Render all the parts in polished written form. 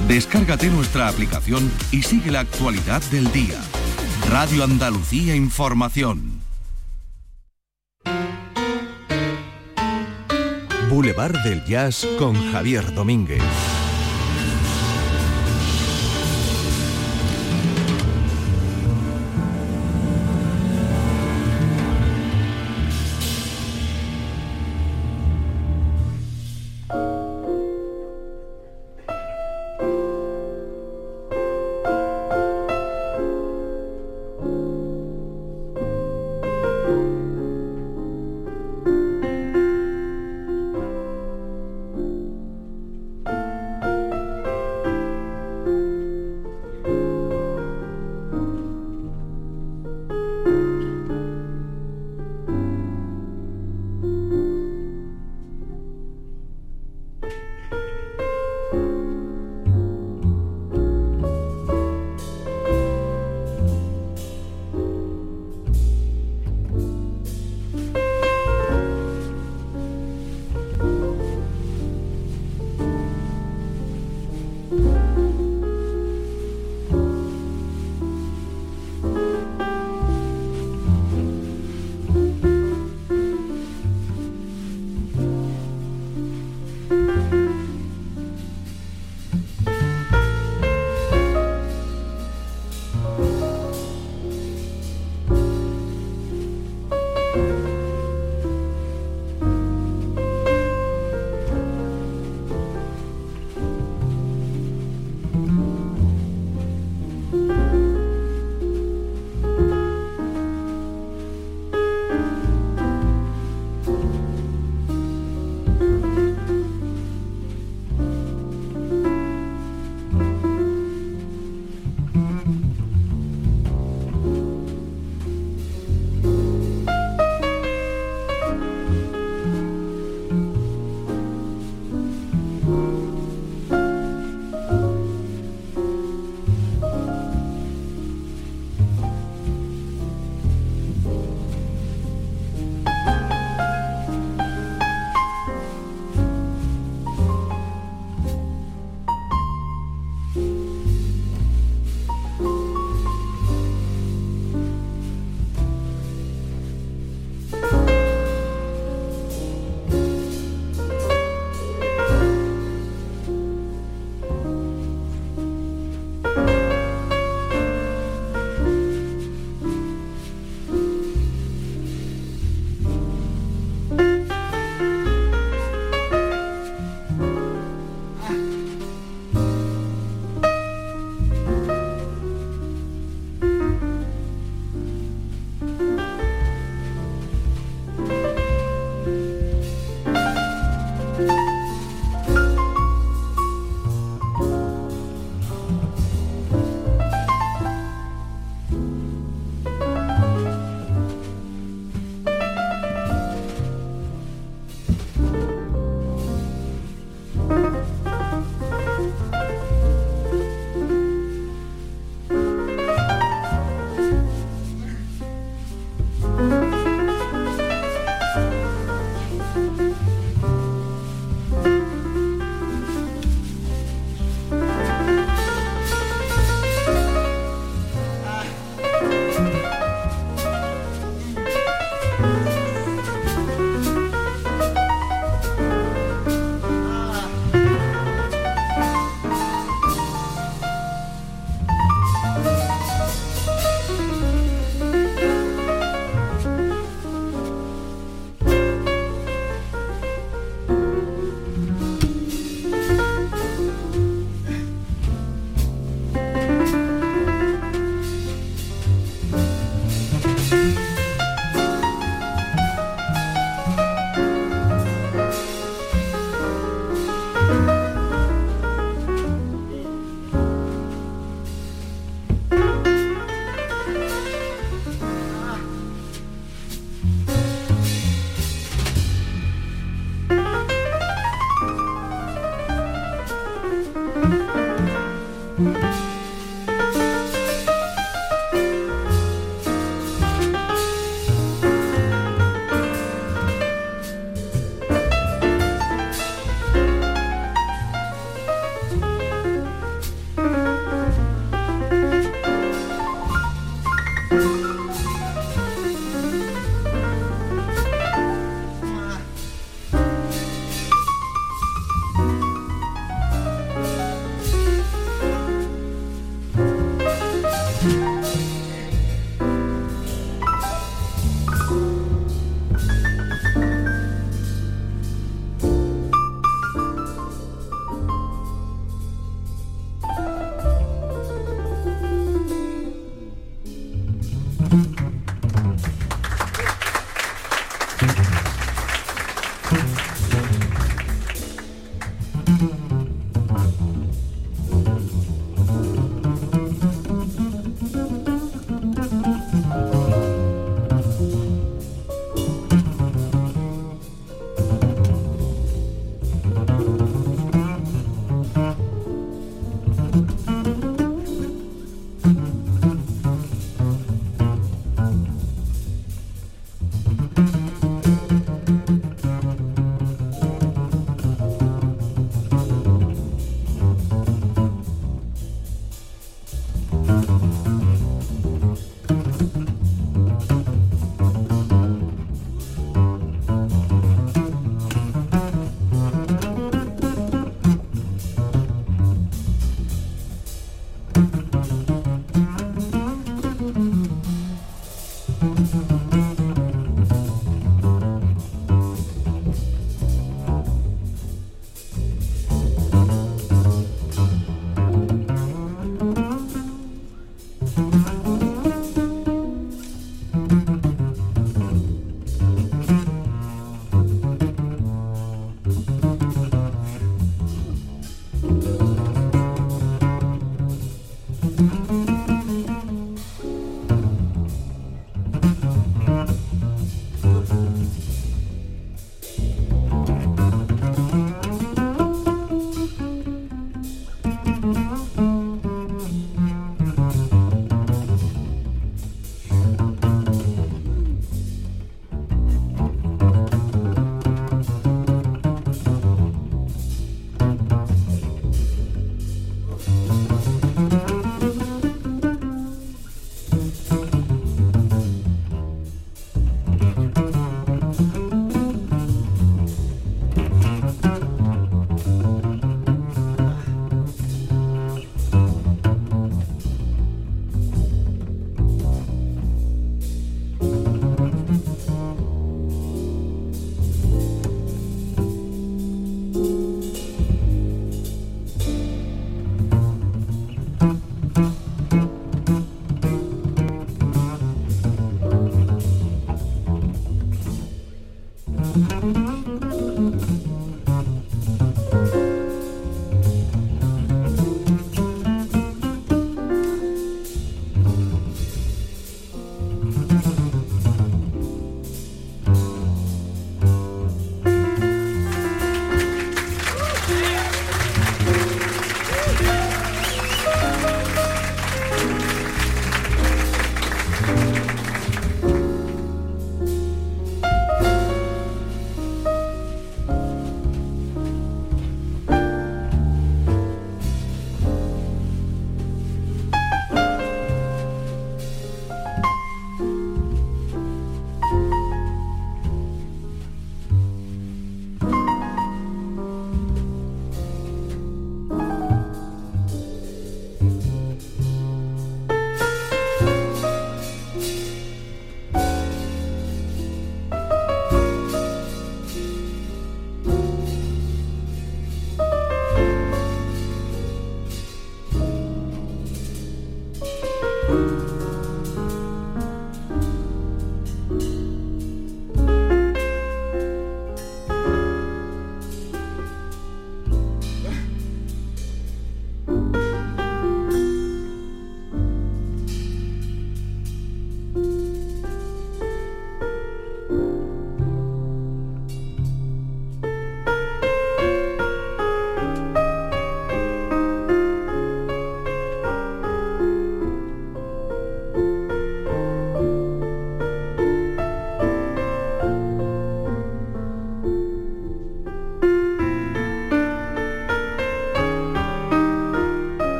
Descárgate nuestra aplicación y sigue la actualidad del día. Radio Andalucía Información. Boulevard del Jazz con Javier Domínguez.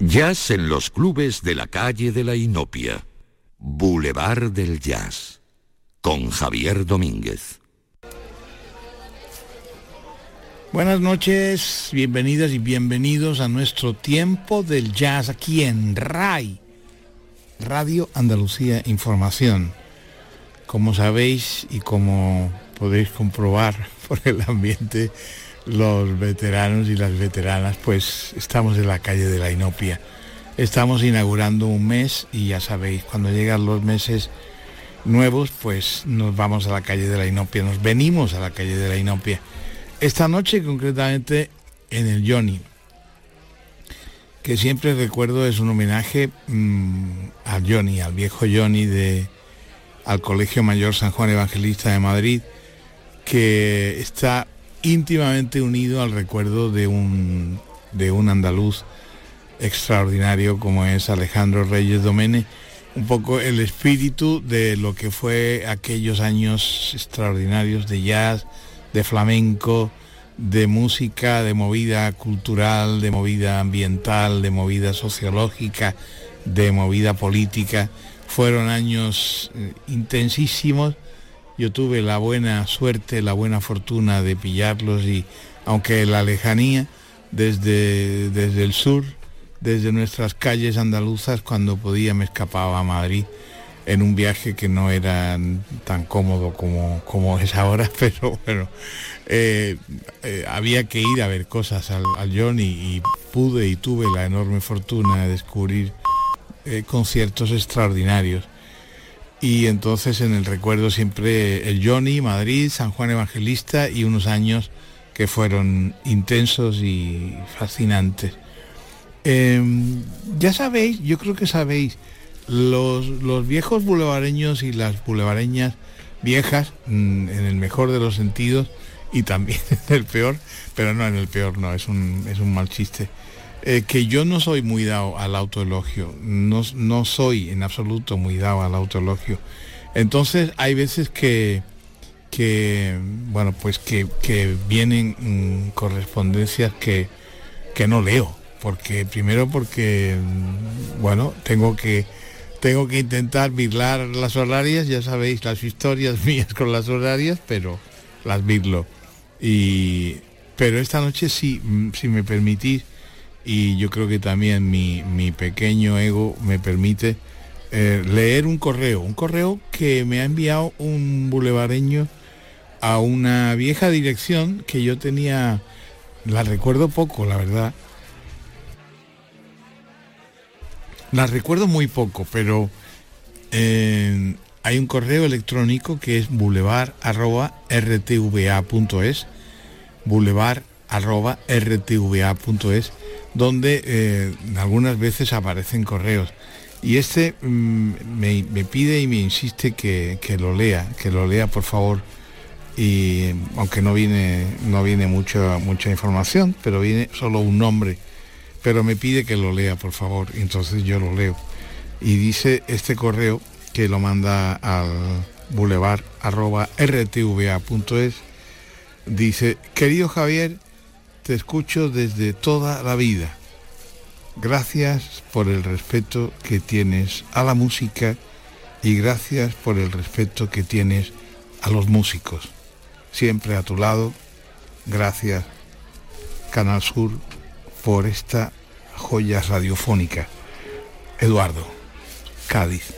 Jazz en los clubes de la calle de la Inopia. Boulevard del Jazz. Con Javier Domínguez. Buenas noches, bienvenidas y bienvenidos a nuestro tiempo del jazz aquí en RAI, Radio Andalucía Información. Como sabéis y como podéis comprobar por el ambiente, los veteranos y las veteranas, pues estamos en la calle de la Inopia. Estamos inaugurando un mes y ya sabéis, cuando llegan los meses nuevos, pues nos vamos a la calle de la Inopia, nos venimos a la calle de la Inopia. Esta noche concretamente en el Johnny, que siempre recuerdo es un homenaje al Johnny, al viejo Johnny al Colegio Mayor San Juan Evangelista de Madrid, que está íntimamente unido al recuerdo de un andaluz extraordinario como es Alejandro Reyes Domene, un poco el espíritu de lo que fue aquellos años extraordinarios de jazz, de flamenco, de música, de movida cultural, de movida ambiental, de movida sociológica, de movida política. Fueron años intensísimos. Yo tuve la buena suerte, la buena fortuna de pillarlos y aunque la lejanía desde el sur, desde nuestras calles andaluzas, cuando podía me escapaba a Madrid en un viaje que no era tan cómodo como es ahora, pero bueno, había que ir a ver cosas al Johnny y pude y tuve la enorme fortuna de descubrir conciertos extraordinarios. Y entonces en el recuerdo siempre el Johnny, Madrid, San Juan Evangelista y unos años que fueron intensos y fascinantes. Ya sabéis, yo creo que sabéis, los viejos bulevareños y las bulevareñas viejas, en el mejor de los sentidos y también en el peor, pero no en el peor, no, es un mal chiste. Que yo no soy muy dado al autoelogio, no soy en absoluto muy dado al autoelogio. Entonces hay veces que bueno, pues que vienen correspondencias que no leo, porque bueno, tengo que intentar birlar las horarias, ya sabéis las historias mías con las horarias, pero las birlo. Pero esta noche sí, si me permitís, y yo creo que también mi pequeño ego me permite leer un correo que me ha enviado un bulevareño a una vieja dirección que yo tenía, la recuerdo poco, la verdad. La recuerdo muy poco, pero hay un correo electrónico que es boulevard@rtva.es, boulevard@rtva.es, donde algunas veces aparecen correos. Y me pide y me insiste que lo lea por favor. Y aunque no viene mucha información, pero viene solo un nombre, pero me pide que lo lea por favor, y entonces yo lo leo. Y dice este correo, que lo manda al boulevard@rtva.es, dice: querido Javier, te escucho desde toda la vida. Gracias por el respeto que tienes a la música y gracias por el respeto que tienes a los músicos. Siempre a tu lado. Gracias, Canal Sur, por esta joya radiofónica. Eduardo, Cádiz.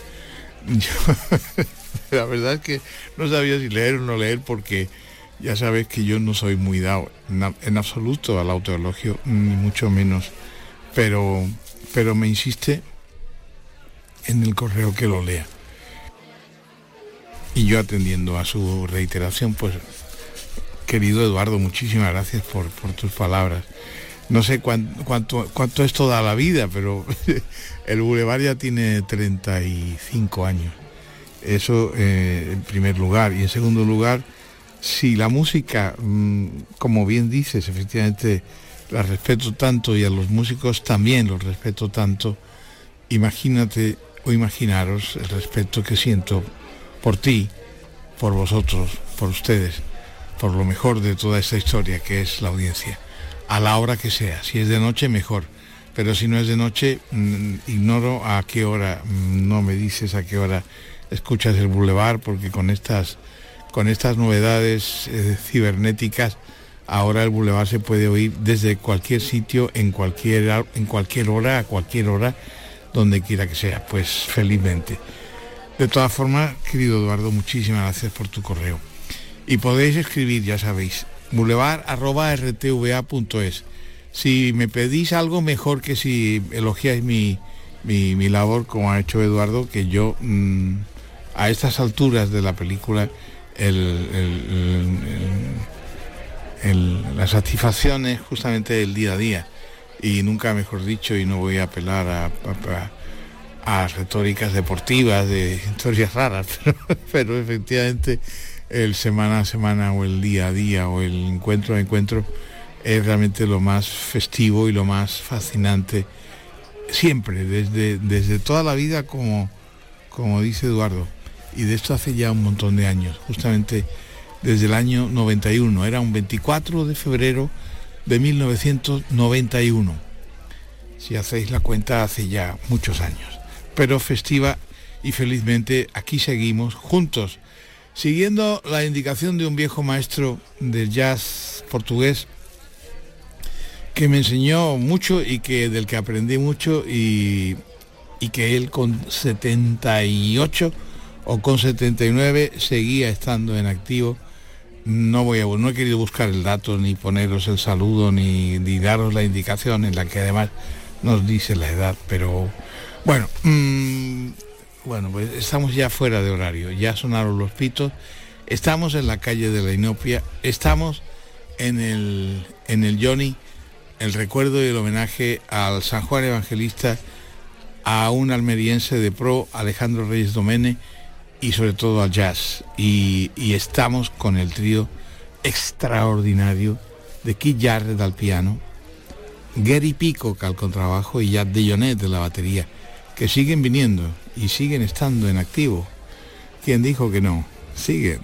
La verdad es que no sabía si leer o no leer, porque ya sabes que yo no soy muy dado en absoluto al autoelogio, ni mucho menos, pero me insiste en el correo que lo lea. Y yo, atendiendo a su reiteración, pues, querido Eduardo, muchísimas gracias por tus palabras. No sé cuánto esto da a la vida, pero el Boulevard ya tiene 35 años. Eso en primer lugar. Y en segundo lugar, si la música, como bien dices, efectivamente la respeto tanto y a los músicos también los respeto tanto, imagínate o imaginaros el respeto que siento por ti, por vosotros, por ustedes, por lo mejor de toda esta historia que es la audiencia. A la hora que sea, si es de noche mejor, pero si no es de noche, ignoro a qué hora, no me dices a qué hora escuchas el Boulevard, porque con estas novedades cibernéticas, ahora el Boulevard se puede oír desde cualquier sitio, en cualquier hora, a cualquier hora, donde quiera que sea, pues felizmente. De todas formas, querido Eduardo, muchísimas gracias por tu correo. Y podéis escribir, ya sabéis, boulevard@rtva.es. Si me pedís algo, mejor que si elogiáis mi labor, como ha hecho Eduardo, que yo a estas alturas de la película la satisfacción es justamente del día a día, y nunca mejor dicho, y no voy a apelar a retóricas deportivas de historias raras, pero efectivamente el semana a semana o el día a día o el encuentro a encuentro es realmente lo más festivo y lo más fascinante siempre, desde toda la vida, como dice Eduardo, y de esto hace ya un montón de años, justamente desde el año 91, era un 24 de febrero de 1991, si hacéis la cuenta hace ya muchos años, pero festiva, y felizmente aquí seguimos juntos, siguiendo la indicación de un viejo maestro del jazz portugués que me enseñó mucho y del que aprendí mucho, y que él con 78 o con 79 seguía estando en activo. No he querido buscar el dato, ni poneros el saludo, ni daros la indicación en la que además nos dice la edad, pero bueno, pues estamos ya fuera de horario, ya sonaron los pitos, estamos en la calle de la Inopia, estamos en el Johnny, el recuerdo y el homenaje al San Juan Evangelista, a un almeriense de pro, Alejandro Reyes Domene, y sobre todo al jazz, y estamos con el trío extraordinario de Keith Jarrett al piano, Gary Peacock al contrabajo y Jack DeJohnette de la batería, que siguen viniendo y siguen estando en activo. ¿Quién dijo que no? Siguen.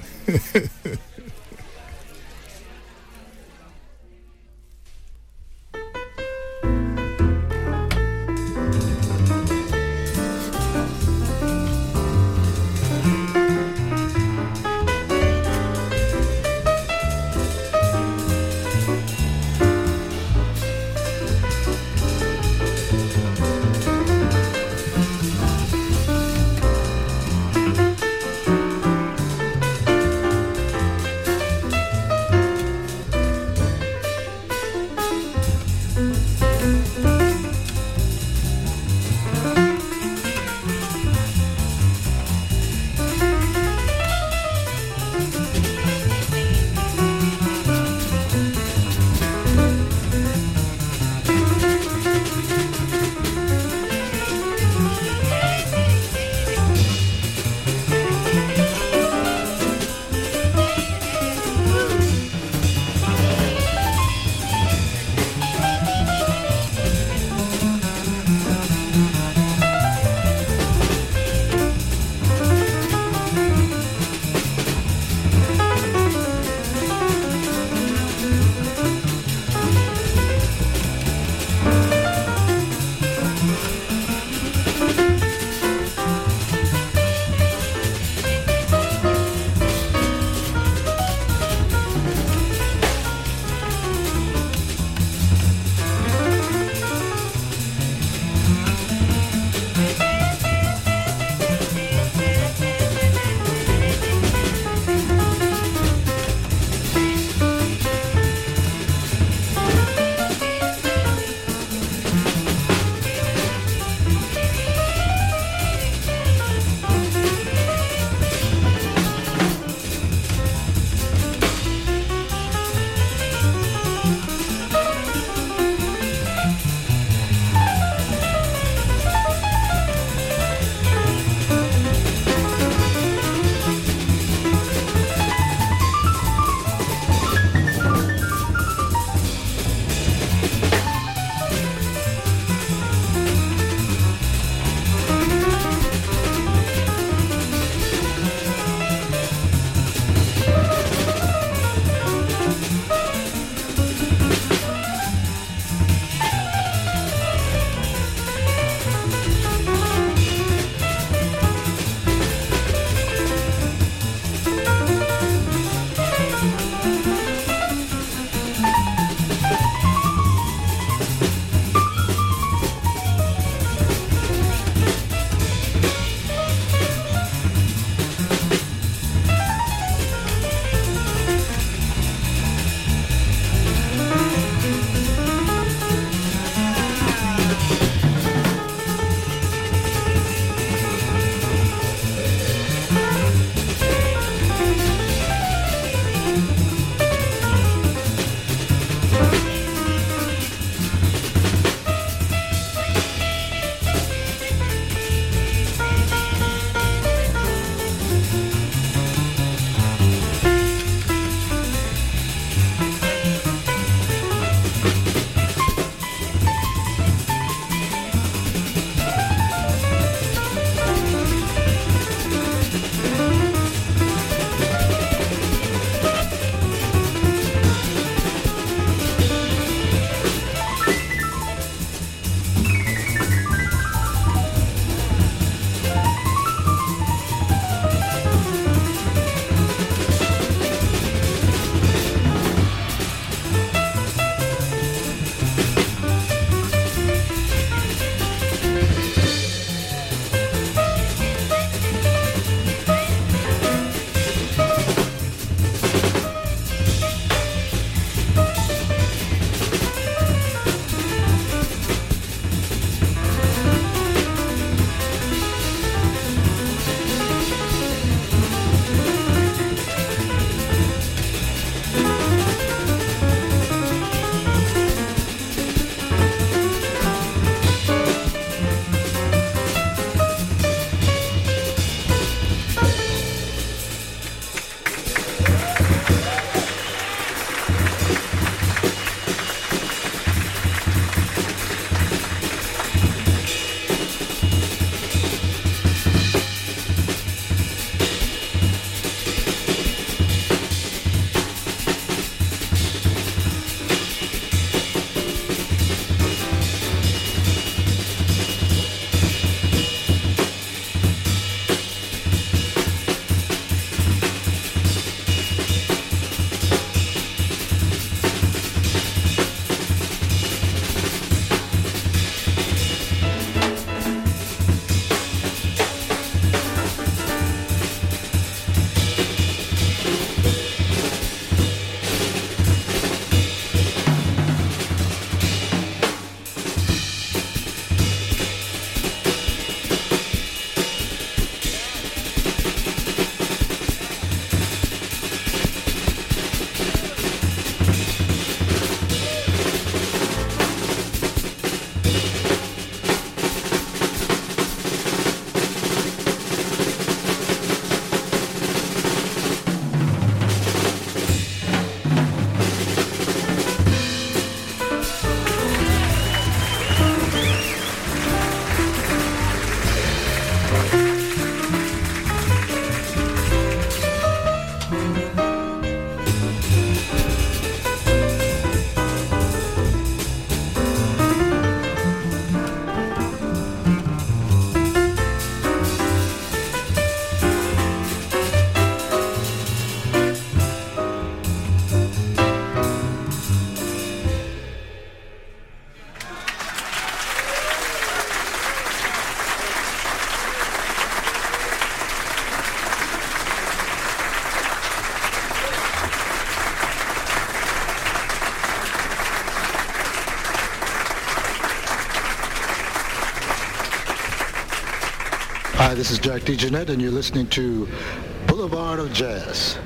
Hi, this is Jack DeJohnette, and you're listening to Boulevard of Jazz.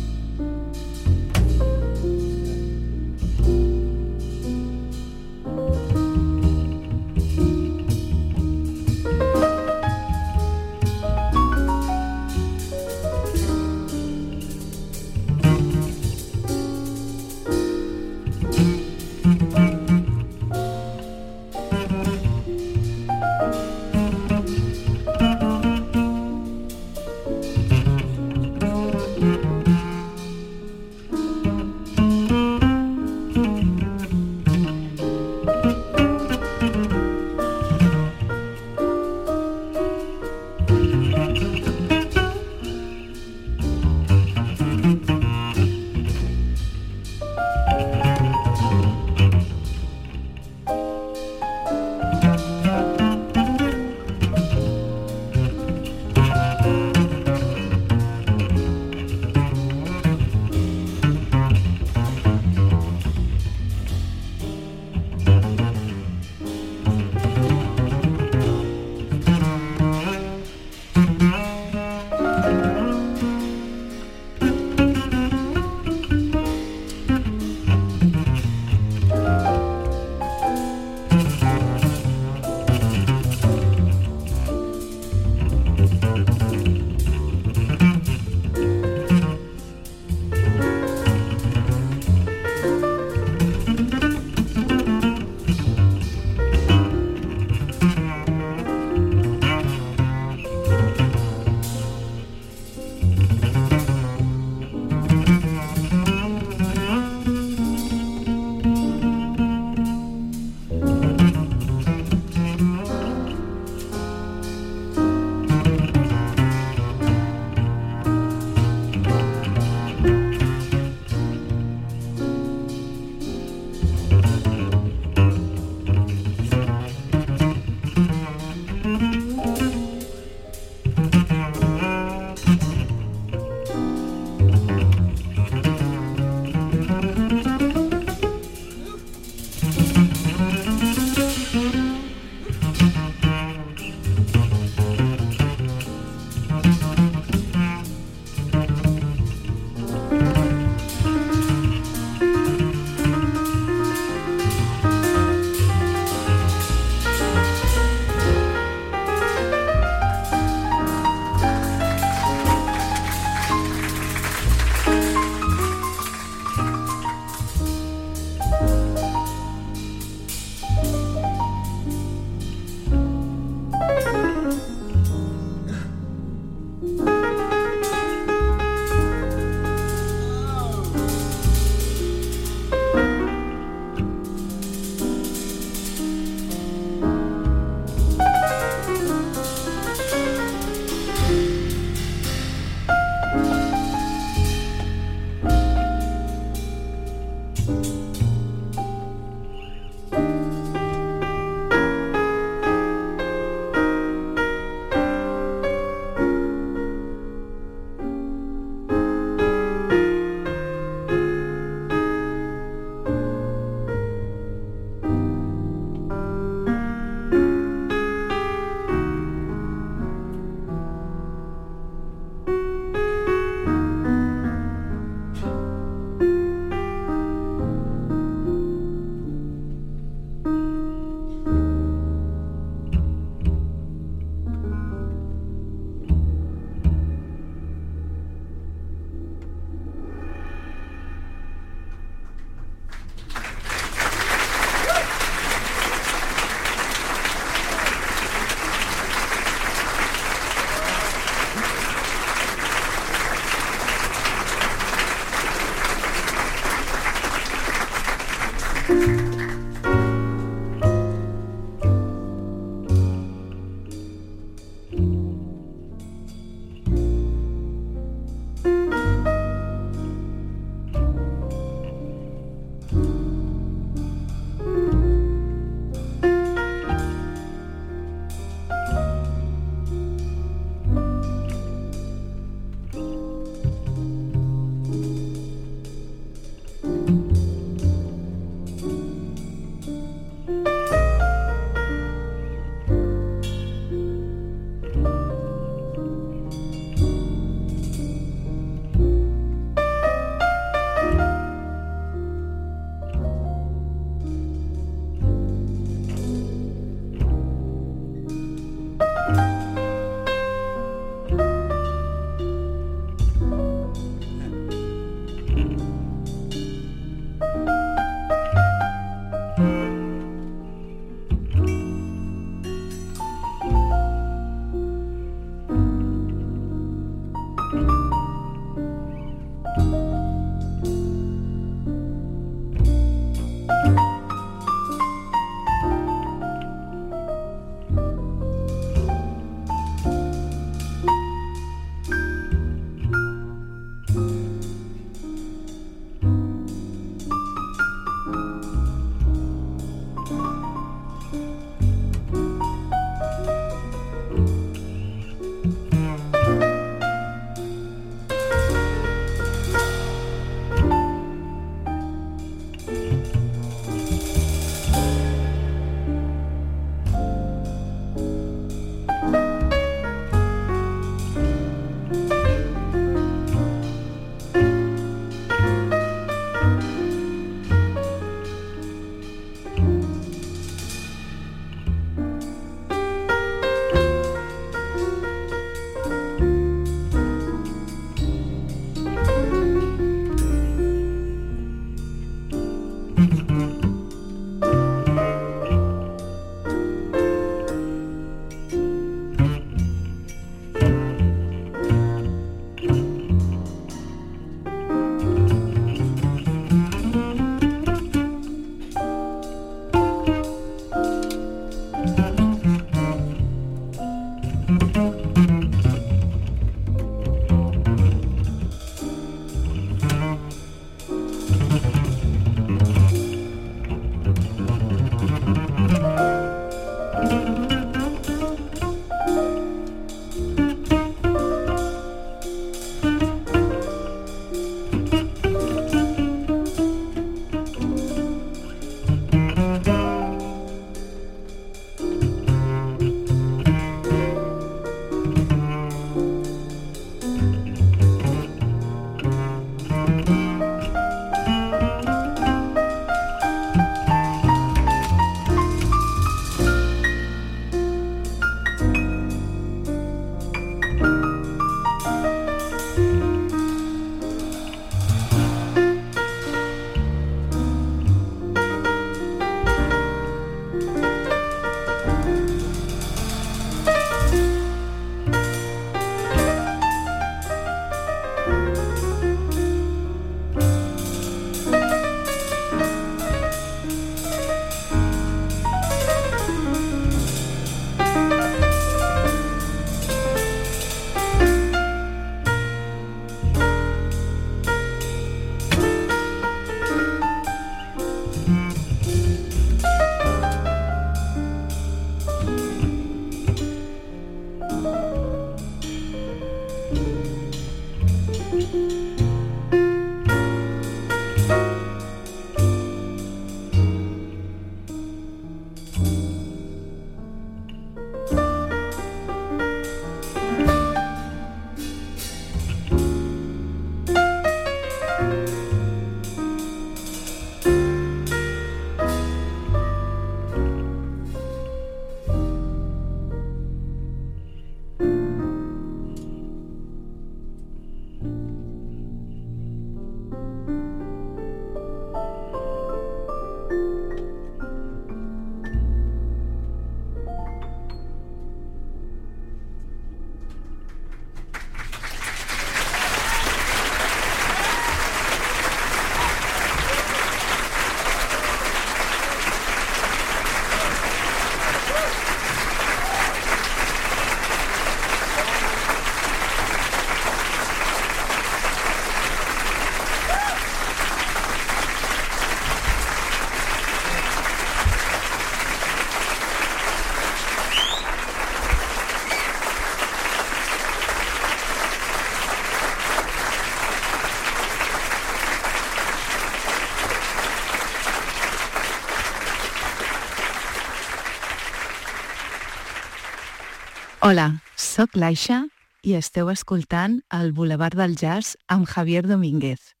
Hola, sóc l'Aixa i esteu escoltant el Boulevard del Jazz amb Javier Domínguez.